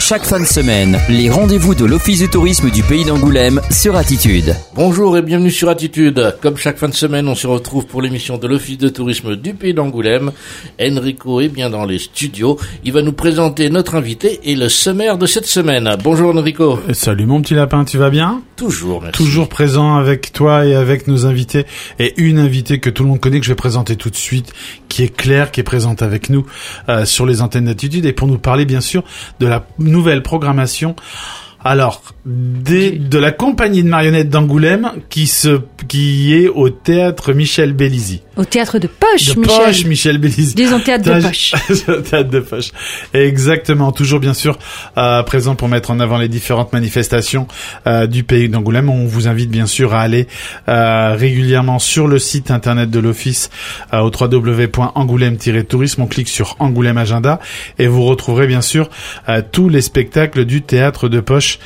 Chaque fin de semaine, les rendez-vous de l'Office du tourisme du Pays d'Angoulême sur Attitude. Bonjour et bienvenue sur Attitude. Comme chaque fin de semaine, on se retrouve pour l'émission de l'Office de tourisme du Pays d'Angoulême. Enrico est bien dans les studios. Il va nous présenter notre invité et le sommaire de cette semaine. Bonjour Enrico. Salut mon petit lapin, tu vas bien ? Toujours, merci. Toujours présent avec toi et avec nos invités. Et une invitée que tout le monde connaît, que je vais présenter tout de suite, qui est Claire, qui est présente avec nous sur les antennes d'Attitude. Et pour nous parler bien sûr de la nouvelle programmation. Alors, de la compagnie de marionnettes d'Angoulême qui est au théâtre Michel Bélisi. Au théâtre de poche, Michel Bélisi. Disons théâtre de poche. Théâtre de poche. Exactement. Toujours, bien sûr, présent pour mettre en avant les différentes manifestations du Pays d'Angoulême. On vous invite, bien sûr, à aller régulièrement sur le site internet de l'Office au www.angoulême-tourisme. On clique sur Angoulême Agenda et vous retrouverez, bien sûr, tous les spectacles du théâtre de poche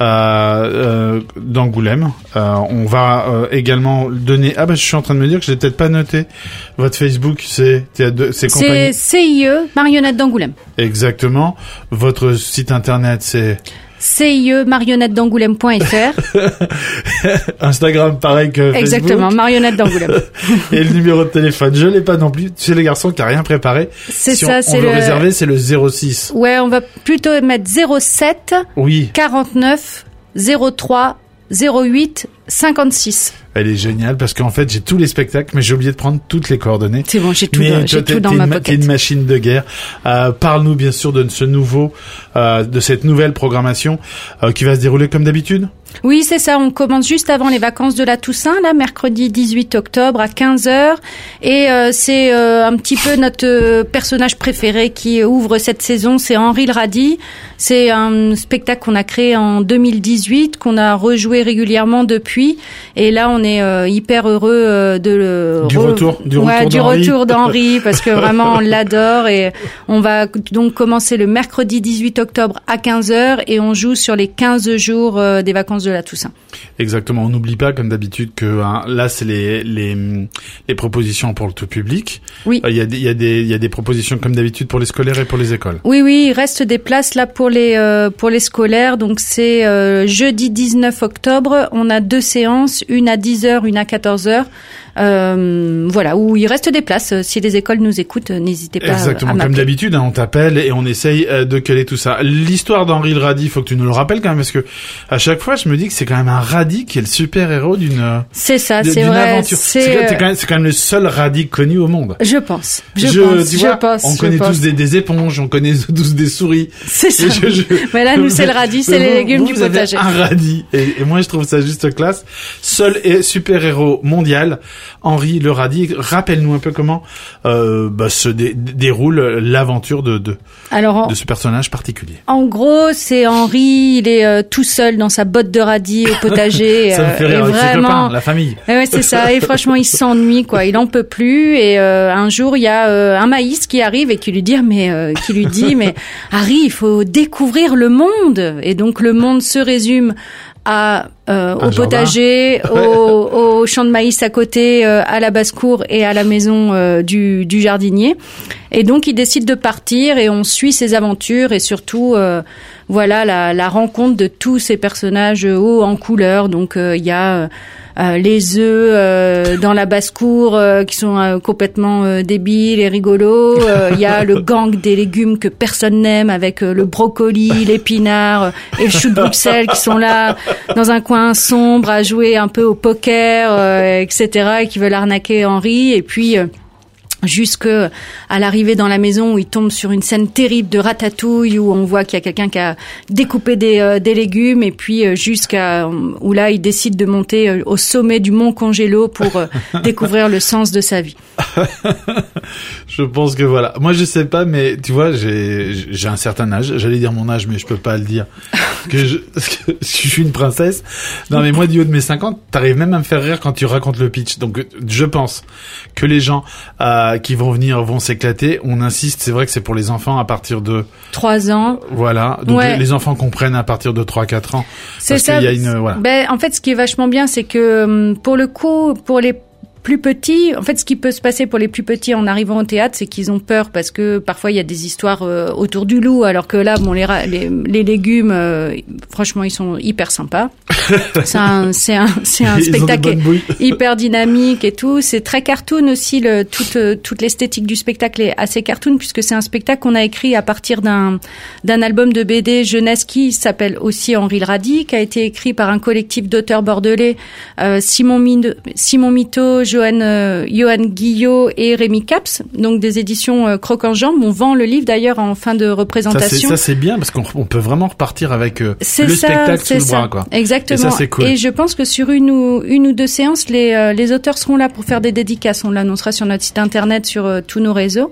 d'Angoulême. On va également donner... Ah je suis en train de me dire que je l'ai peut-être pas noté. Votre Facebook, c'est compagnie... CIE Marionnettes d'Angoulême. Exactement. Votre site internet, c'est... CIE-marionnettesdangoulême.fr. Instagram, pareil que Facebook. Exactement, Marionnettes d'Angoulême. Et le numéro de téléphone, je l'ai pas non plus. C'est les garçons qui a rien préparé. C'est si ça, on veut réserver, c'est le 06. Ouais, on va plutôt mettre 07 oui. 49 03 08 56. Elle est géniale parce qu'en fait, j'ai tous les spectacles, mais j'ai oublié de prendre toutes les coordonnées. C'est bon, j'ai tout dans ma pocket. T'es une machine de guerre. Parle-nous bien sûr de cette nouvelle programmation qui va se dérouler comme d'habitude. Oui, c'est ça. On commence juste avant les vacances de la Toussaint, là, mercredi 18 octobre à 15h. Et c'est un petit peu notre personnage préféré qui ouvre cette saison, c'est Henri le Radis. C'est un spectacle qu'on a créé en 2018, qu'on a rejoué régulièrement depuis. Et là, on est hyper heureux du retour d'Henri, parce que vraiment, on l'adore. Et on va donc commencer le mercredi 18 octobre à 15h et on joue sur les 15 jours des vacances de la Toussaint. Exactement. On n'oublie pas, comme d'habitude, que là, c'est les propositions pour le tout public. Oui. Il y a des propositions, comme d'habitude, pour les scolaires et pour les écoles. Oui, il reste des places là pour les scolaires. Donc, c'est jeudi 19 octobre. On a 2 séances, une à 10h, une à 14h. Voilà, où il reste des places. Si les écoles nous écoutent, n'hésitez pas. Exactement, à m'appeler. comme d'habitude, on t'appelle et on essaye de caler tout ça. L'histoire d'Henri le Radis, faut que tu nous le rappelles quand même, parce que à chaque fois, je me dis que c'est quand même un radis qui est le super-héros d'une... C'est ça, c'est vrai. Aventure. C'est quand même le seul radis connu au monde. Je pense. On connaît tous des éponges, on connaît tous des souris. C'est ça. Mais là, nous, c'est le radis, c'est les légumes du potager. Un radis. Et moi, je trouve ça juste classe. Seul super-héros mondial, Henri le Radis. Rappelle-nous un peu comment se déroule l'aventure de ce personnage particulier. En gros, c'est Henri, il est tout seul dans sa botte de radis au potager. Ça me fait rire avec ses copains, la famille. Ouais, c'est ça. Et franchement, il s'ennuie, quoi. Il en peut plus. Et un jour, il y a un maïs qui arrive et qui lui dit, mais Harry, il faut découvrir le monde. Et donc, le monde se résume au potager, au champ de maïs à côté, à la basse-cour et à la maison du jardinier. Et donc, il décide de partir et on suit ses aventures et surtout, la rencontre de tous ces personnages hauts en couleur. Donc, il y a les œufs dans la basse-cour qui sont complètement débiles et rigolos. Il y a le gang des légumes que personne n'aime avec le brocoli, l'épinard et le chou de Bruxelles qui sont là dans un coin sombre à jouer un peu au poker, etc. et qui veulent arnaquer Henri. Et puis jusque à l'arrivée dans la maison où il tombe sur une scène terrible de ratatouille où on voit qu'il y a quelqu'un qui a découpé des légumes et puis jusqu'à où là il décide de monter au sommet du mont Congélo pour découvrir le sens de sa vie. Je pense que voilà. Moi je sais pas, mais tu vois, j'ai un certain âge. J'allais dire mon âge, mais je peux pas le dire. que je suis une princesse. Non mais moi du haut de mes 50, t'arrives même à me faire rire quand tu racontes le pitch. Donc je pense que les gens qui vont venir vont s'éclater. On insiste, c'est vrai que c'est pour les enfants à partir de 3 ans. Voilà. Donc les enfants comprennent à partir de 3-4 ans. C'est ça. Qu'il y a une, voilà. En fait, ce qui est vachement bien, c'est que pour le coup, pour les plus petits, en fait, ce qui peut se passer pour les plus petits en arrivant au théâtre, c'est qu'ils ont peur parce que parfois il y a des histoires autour du loup, alors que là, bon, les légumes, franchement, ils sont hyper sympas. C'est un spectacle hyper dynamique et tout. C'est très cartoon aussi. Toute l'esthétique du spectacle est assez cartoon puisque c'est un spectacle qu'on a écrit à partir d'un album de BD jeunesse qui s'appelle aussi Henri le Radis, qui a été écrit par un collectif d'auteurs bordelais, Simon Mito, Johan Guillot et Rémi Caps, donc des éditions Croc en Jambe. On vend le livre d'ailleurs en fin de représentation. Ça c'est bien parce qu'on peut vraiment repartir avec le spectacle sous le bras, quoi. Exactement. Et ça c'est cool. Et je pense que sur une ou deux séances, les auteurs seront là pour faire des dédicaces. On l'annoncera sur notre site internet, sur tous nos réseaux.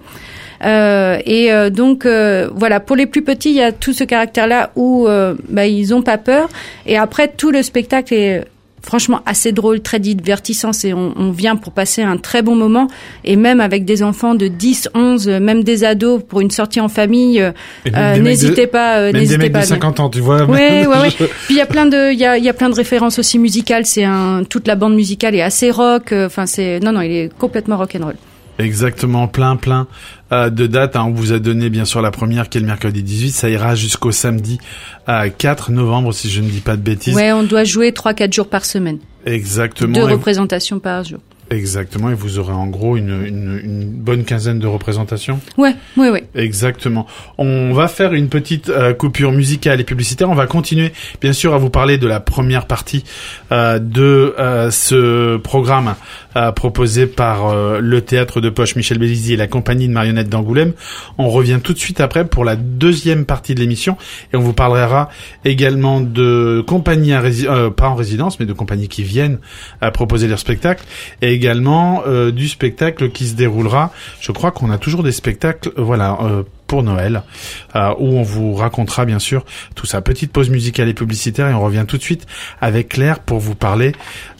Donc voilà, pour les plus petits, il y a tout ce caractère-là où ils ont pas peur. Et après, tout le spectacle est franchement assez drôle, très divertissant. On vient pour passer un très bon moment. Et même avec des enfants de 10, 11, même des ados, pour une sortie en famille, n'hésitez pas. Même des mecs de 50 ans, tu vois. Ouais. Puis il y a plein de références aussi musicales. Toute la bande musicale est assez rock. Non, il est complètement rock'n'roll. Exactement, plein de dates. On vous a donné bien sûr la première qui est le mercredi 18. Ça ira jusqu'au samedi 4 novembre si je ne dis pas de bêtises. Ouais, on doit jouer 3-4 jours par semaine. Exactement. 2 représentations par jour. Exactement, et vous aurez en gros une bonne quinzaine de représentations. Ouais. Exactement. On va faire une petite coupure musicale et publicitaire. On va continuer, bien sûr, à vous parler de la première partie de ce programme proposé par le théâtre de poche Michel Bélisi et la compagnie de marionnettes d'Angoulême. On revient tout de suite après pour la deuxième partie de l'émission et on vous parlera également de compagnies pas en résidence, mais de compagnies qui viennent proposer leur spectacle et également du spectacle qui se déroulera. Je crois qu'on a toujours des spectacles, pour Noël, où on vous racontera bien sûr tout ça. Petite pause musicale et publicitaire et on revient tout de suite avec Claire pour vous parler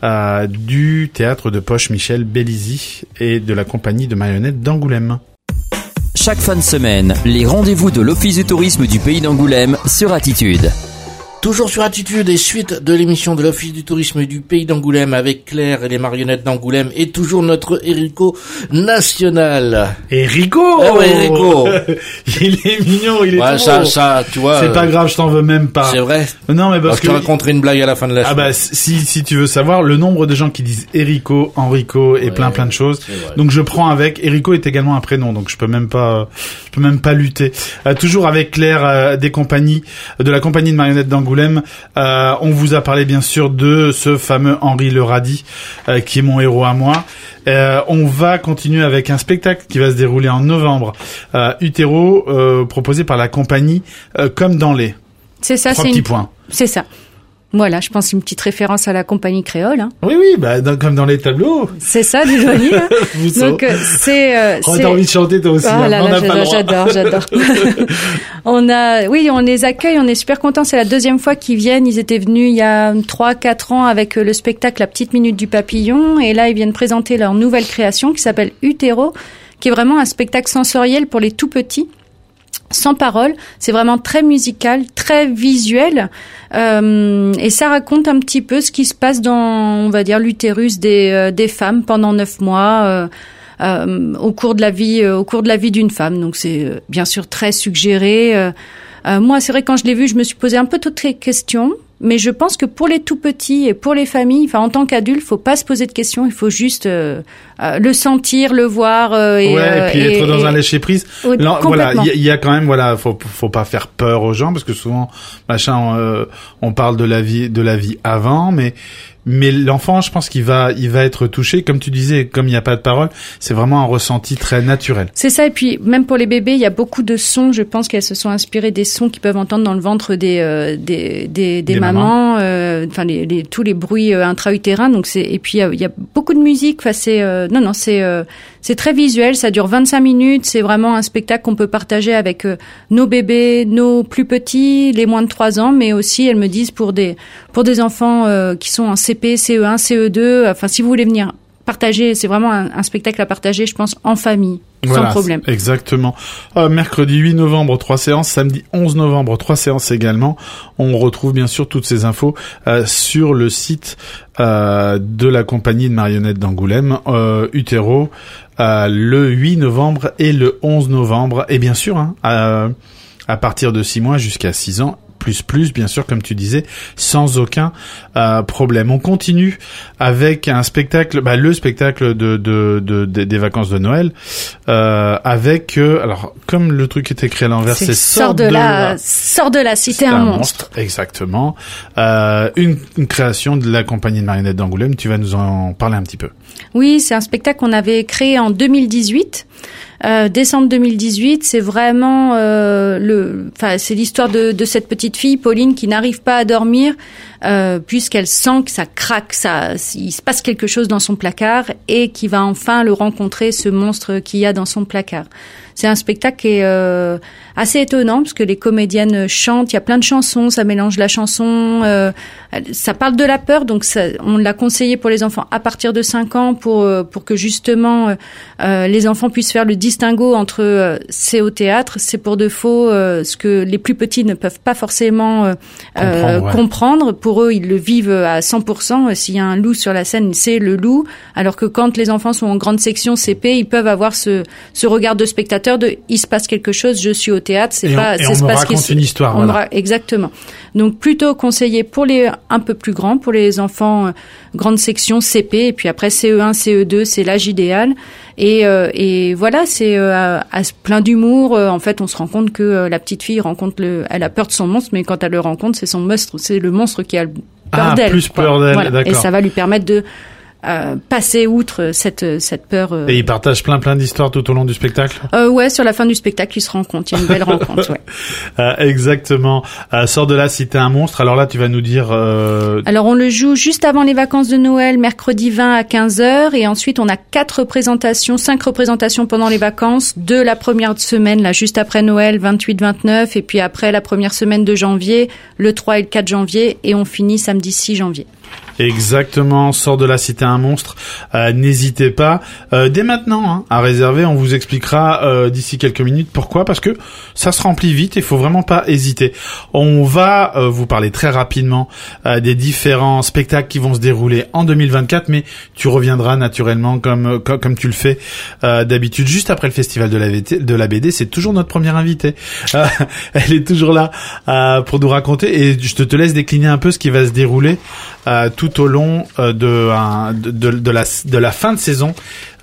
du théâtre de poche Michel Bélisi et de la compagnie de marionnettes d'Angoulême. Chaque fin de semaine, les rendez-vous de l'Office du tourisme du pays d'Angoulême sur Attitude. Toujours sur Attitude et suite de l'émission de l'Office du tourisme du pays d'Angoulême avec Claire et les marionnettes d'Angoulême et toujours notre Erico national. Erico! Ah ouais, Erico! Il est mignon, il est trop ça, tu vois. C'est pas grave, je t'en veux même pas. C'est vrai? Non, mais parce que... Je te raconterai une blague à la fin de la semaine. Si tu veux savoir, le nombre de gens qui disent Erico, Enrico et plein de choses. Donc je prends avec. Erico est également un prénom, donc je peux même pas lutter. Toujours avec Claire, de la compagnie de marionnettes d'Angoulême. On vous a parlé bien sûr de ce fameux Henri le Radis qui est mon héros à moi. On va continuer avec un spectacle qui va se dérouler en novembre, Utéro, proposé par la compagnie Comme dans les. C'est ça, 3 petits points. C'est ça. Voilà, je pense une petite référence à la compagnie créole. Hein. Oui, comme dans les tableaux. C'est ça, du douanier. Donc c'est. T'as envie de chanter toi aussi. J'adore. On les accueille, on est super contents. C'est la deuxième fois qu'ils viennent. Ils étaient venus il y a 3-4 ans avec le spectacle La Petite Minute du Papillon, et là ils viennent présenter leur nouvelle création qui s'appelle Utéro, qui est vraiment un spectacle sensoriel pour les tout petits. Sans parole, c'est vraiment très musical, très visuel, et ça raconte un petit peu ce qui se passe dans, on va dire, l'utérus des femmes pendant 9 mois, au cours de la vie d'une femme. Donc c'est bien sûr très suggéré. Moi, c'est vrai, quand je l'ai vu, je me suis posé un peu toutes les questions. Mais je pense que pour les tout petits et pour les familles, en tant qu'adulte, faut pas se poser de questions. Il faut juste le sentir, le voir et puis être dans un lâcher prise. Voilà, il y a quand même, faut pas faire peur aux gens parce que souvent, on parle de la vie avant, mais l'enfant, je pense qu'il va être touché. Comme tu disais, comme il n'y a pas de parole, c'est vraiment un ressenti très naturel. C'est ça. Et puis, même pour les bébés, il y a beaucoup de sons. Je pense qu'elles se sont inspirées des sons qu'ils peuvent entendre dans le ventre des mamans. Tous les bruits intra-utérins. Donc et puis, il y a beaucoup de musique. C'est très visuel. Ça dure 25 minutes. C'est vraiment un spectacle qu'on peut partager avec nos bébés, nos plus petits, les moins de 3 ans, mais aussi, elles me disent, pour des enfants qui sont en CP, CE1, CE2. Si vous voulez venir partager, c'est vraiment un spectacle à partager, je pense, en famille. Voilà, sans problème. Exactement. Mercredi 8 novembre, 3 séances. Samedi 11 novembre, 3 séances également. On retrouve bien sûr toutes ces infos sur le site de la compagnie de marionnettes d'Angoulême, Utero, le 8 novembre et le 11 novembre. Et bien sûr, à partir de 6 mois jusqu'à 6 ans, plus, bien sûr, comme tu disais, sans aucun problème. On continue avec un spectacle, le spectacle des vacances de Noël, avec, alors, comme le truc est écrit à l'envers, c'est sort de la cité un monstre. Exactement. Une création de la compagnie de marionnettes d'Angoulême. Tu vas nous en parler un petit peu. Oui, c'est un spectacle qu'on avait créé en 2018. Décembre 2018, c'est vraiment c'est l'histoire de cette petite fille Pauline qui n'arrive pas à dormir puisqu'elle sent que ça craque, il se passe quelque chose dans son placard et qui va enfin le rencontrer, ce monstre qu'il y a dans son placard. C'est un spectacle qui est assez étonnant parce que les comédiennes chantent, il y a plein de chansons, ça mélange la chanson, ça parle de la peur, donc on l'a conseillé pour les enfants à partir de 5 ans pour que justement les enfants puissent faire le distinguo entre c'est au théâtre, c'est pour de faux, ce que les plus petits ne peuvent pas forcément comprendre. Pour eux, ils le vivent à 100%. S'il y a un loup sur la scène, c'est le loup, alors que quand les enfants sont en grande section CP, ils peuvent avoir ce regard de spectateur de il se passe quelque chose, je suis au théâtre, on me raconte une histoire. Voilà. Exactement. Donc plutôt conseillé pour les un peu plus grands, pour les enfants grande section CP, et puis après CE1, CE2, c'est l'âge idéal. Et voilà, c'est plein d'humour. En fait, on se rend compte que la petite fille elle a peur de son monstre, mais quand elle le rencontre, c'est le monstre qui a peur d'elle. Plus peur d'elle, voilà. D'accord. Et ça va lui permettre de passer outre cette peur. Et ils partagent plein d'histoires tout au long du spectacle. Ouais, sur la fin du spectacle, ils se rencontrent. Il y a une belle rencontre. Ouais. Exactement. Sors de là si t'es un monstre. Alors là, tu vas nous dire. Alors on le joue juste avant les vacances de Noël, mercredi 20 à 15h, et ensuite on a 5 représentations pendant les vacances de la première semaine, là juste après Noël, 28-29, et puis après la première semaine de janvier, le 3 et le 4 janvier, et on finit samedi 6 janvier. Exactement, sort de là si t'es un monstre. N'hésitez pas dès maintenant à réserver. On vous expliquera d'ici quelques minutes pourquoi, parce que ça se remplit vite. Il faut vraiment pas hésiter. On va vous parler très rapidement des différents spectacles qui vont se dérouler en 2024, mais tu reviendras naturellement comme tu le fais d'habitude juste après le festival de la BD. C'est toujours notre première invitée. Elle est toujours là pour nous raconter, et je te laisse décliner un peu ce qui va se dérouler tout au long de la fin de saison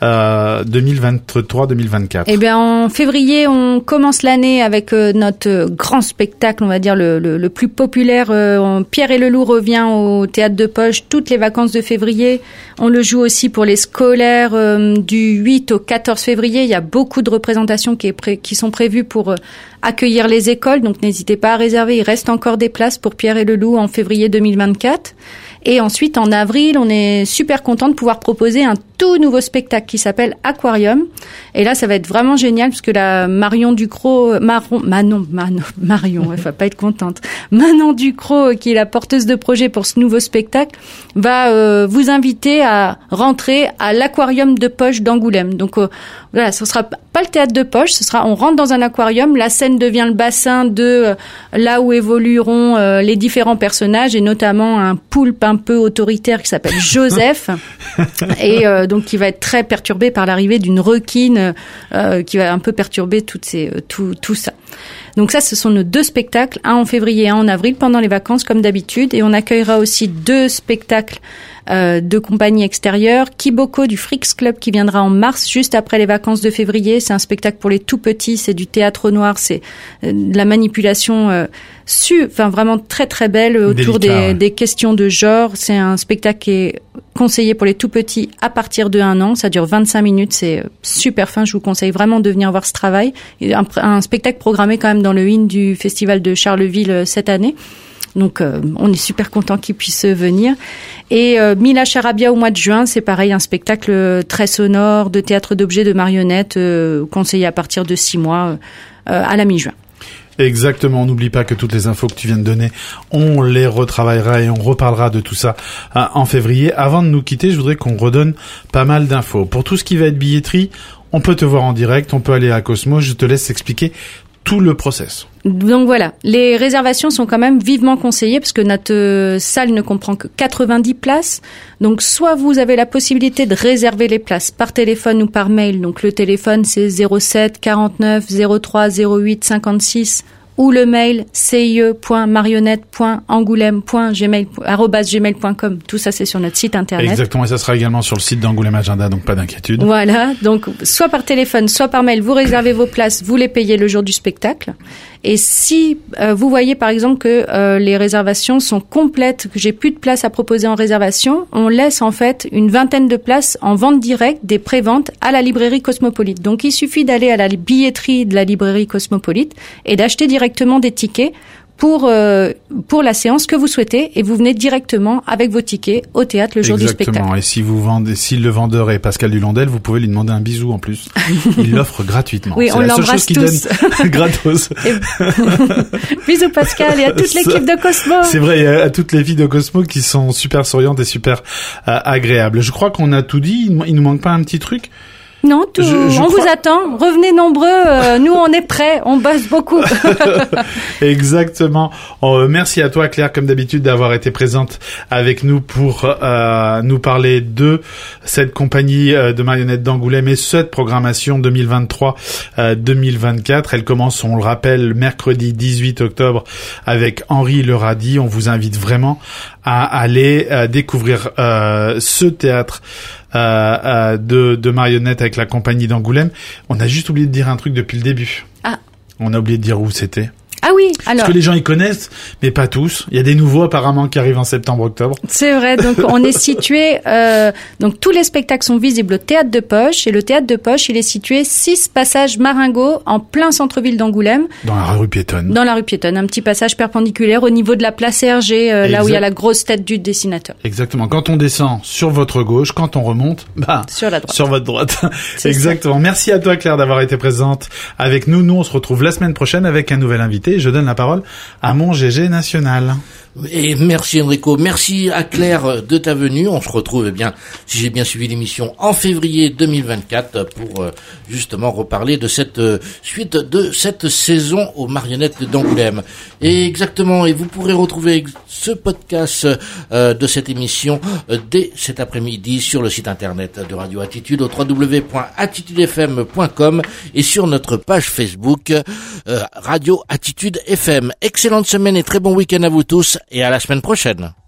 2023-2024. Eh bien, en février, on commence l'année avec notre grand spectacle, on va dire le plus populaire. Pierre et le Loup revient au Théâtre de Poche toutes les vacances de février. On le joue aussi pour les scolaires du 8 au 14 février. Il y a beaucoup de représentations qui sont prévues pour accueillir les écoles, donc n'hésitez pas à réserver. Il reste encore des places pour Pierre et le Loup en février 2024. Et ensuite, en avril, on est super content de pouvoir proposer un tout nouveau spectacle qui s'appelle Aquarium. Et là, ça va être vraiment génial parce que la Marion Ducrot, Marion, elle va pas être contente. Manon Ducrot, qui est la porteuse de projet pour ce nouveau spectacle, va vous inviter à rentrer à l'Aquarium de Poche d'Angoulême. Donc voilà, ce sera pas le théâtre de Poche, on rentre dans un aquarium, la scène devient le bassin de là où évolueront les différents personnages, et notamment un poulpe un peu autoritaire qui s'appelle Joseph, et donc qui va être très perturbé par l'arrivée d'une requine qui va un peu perturber tout ça. Donc ça, ce sont nos 2 spectacles, un en février et un en avril, pendant les vacances comme d'habitude, et on accueillera aussi 2 spectacles de compagnie extérieure. Kiboko du Frix Club qui viendra en mars, juste après les vacances de février. C'est un spectacle pour les tout petits, c'est du théâtre au noir, c'est de la manipulation vraiment très très belle autour des questions de genre. C'est un spectacle qui est conseillé pour les tout petits à partir de 1 an. Ça dure 25 minutes, c'est super fin. Je vous conseille vraiment de venir voir ce travail. Un spectacle programmé quand même dans le IN du Festival de Charleville cette année. Donc on est super content qu'ils puissent venir. Et Mila Charabia au mois de juin, c'est pareil, un spectacle très sonore, de théâtre d'objets, de marionnettes, conseillé à partir de 6 mois à la mi-juin. Exactement, on n'oublie pas que toutes les infos que tu viens de donner, on les retravaillera et on reparlera de tout ça en février. Avant de nous quitter, je voudrais qu'on redonne pas mal d'infos. Pour tout ce qui va être billetterie, on peut te voir en direct, on peut aller à Cosmos, je te laisse expliquer tout le process. Donc voilà, les réservations sont quand même vivement conseillées parce que notre salle ne comprend que 90 places. Donc soit vous avez la possibilité de réserver les places par téléphone ou par mail. Donc le téléphone c'est 07 49 03 08 56 ou le mail cie.marionnette.angoulême.gmail.com. Tout ça c'est sur notre site internet. Exactement, et ça sera également sur le site d'Angoulême Agenda, donc pas d'inquiétude. Voilà, donc soit par téléphone, soit par mail, vous réservez vos places, vous les payez le jour du spectacle. Et si vous voyez par exemple que les réservations sont complètes, que j'ai plus de place à proposer en réservation, on laisse en fait une vingtaine de places en vente directe des préventes à la librairie Cosmopolite. Donc il suffit d'aller à la billetterie de la librairie Cosmopolite et d'acheter directement des tickets pour la séance que vous souhaitez et vous venez directement avec vos tickets au théâtre le jour du spectacle. Exactement. Et si le vendeur est Pascal Dulondel, vous pouvez lui demander un bisou en plus. Il l'offre gratuitement. Oui, c'est on la seule l'embrasse chose qu'il tous. donne gratos. Bisous Pascal et à toute l'équipe de Cosmo. C'est vrai, à toutes les filles de Cosmo qui sont super souriantes et super agréables. Je crois qu'on a tout dit. Il nous manque pas un petit truc. Non, on vous attend. Revenez nombreux. Nous, on est prêts. On bosse beaucoup. Exactement. Merci à toi, Claire, comme d'habitude, d'avoir été présente avec nous pour nous parler de cette compagnie de marionnettes d'Angoulême et cette programmation 2023-2024. Elle commence, on le rappelle, mercredi 18 octobre avec Henri Le Radi. On vous invite vraiment à aller découvrir ce théâtre de marionnettes avec la compagnie d'Angoulême. On a juste oublié de dire un truc depuis le début. Ah. On a oublié de dire où c'était. Ah oui, alors. Parce que les gens y connaissent, mais pas tous. Il y a des nouveaux apparemment qui arrivent en septembre-octobre. C'est vrai, donc on est situé, donc tous les spectacles sont visibles au Théâtre de Poche, et le Théâtre de Poche, il est situé 6 passages Maringot, en plein centre-ville d'Angoulême. Dans la rue piétonne. Dans la rue piétonne, un petit passage perpendiculaire au niveau de la place Hergé, là où il y a la grosse tête du dessinateur. Exactement. Quand on descend sur votre gauche, quand on remonte, sur la droite. Sur votre droite. Exactement. Ça. Merci à toi, Claire, d'avoir été présente avec nous. Nous, on se retrouve la semaine prochaine avec un nouvel invité. Je donne la parole à mon GG national. Et merci Enrico, merci à Claire de ta venue. On se retrouve, si j'ai bien suivi l'émission, en février 2024 pour justement reparler de cette suite de cette saison aux marionnettes d'Angoulême. Et exactement, et vous pourrez retrouver ce podcast de cette émission dès cet après-midi sur le site internet de Radio Attitude au www.attitudefm.com et sur notre page Facebook Radio Attitude FM. Excellente semaine et très bon week-end à vous tous et à la semaine prochaine.